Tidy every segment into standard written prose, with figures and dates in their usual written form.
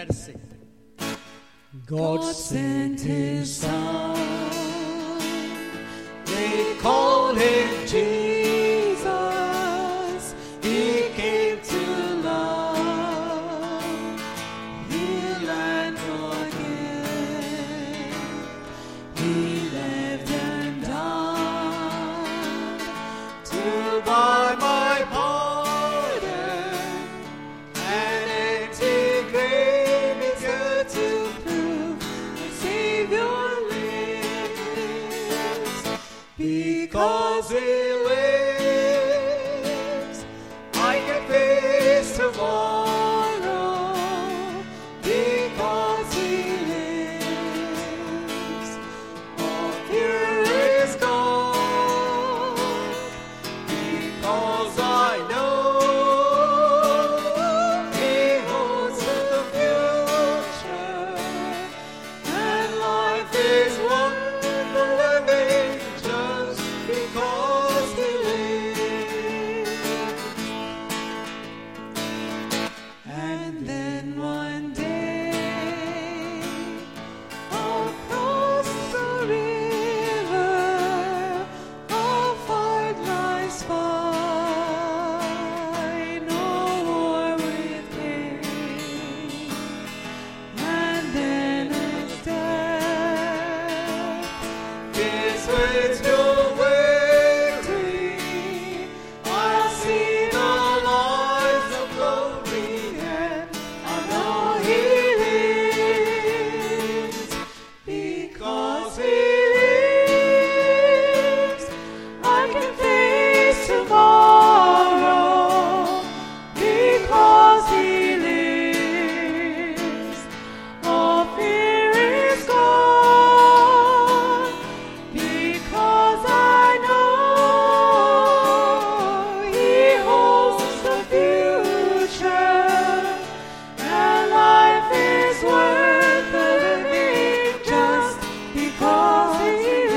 Let's sing. God sent his Son. They call him Jesus. He came to love, heal and forgive. He lived and died to buy my pardon. An empty grave is good to prove my Savior lives. Because he lives, I can face tomorrow. Because he lives, all fear is gone. Because I know he holds the future, and life is worth the living just because he lives. And then one day I'll cross the river, I'll fight life's fight, no war with pain. And then it's death, this waits your victory. I'll see the lights of glory, and I know he lives. Because he lives, I can face tomorrow. Because he lives, all fear is gone. Because I know he holds the future, and life is worth the living just because he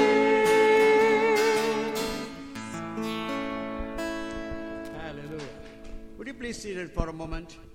lives. Hallelujah. Would you please sit for a moment?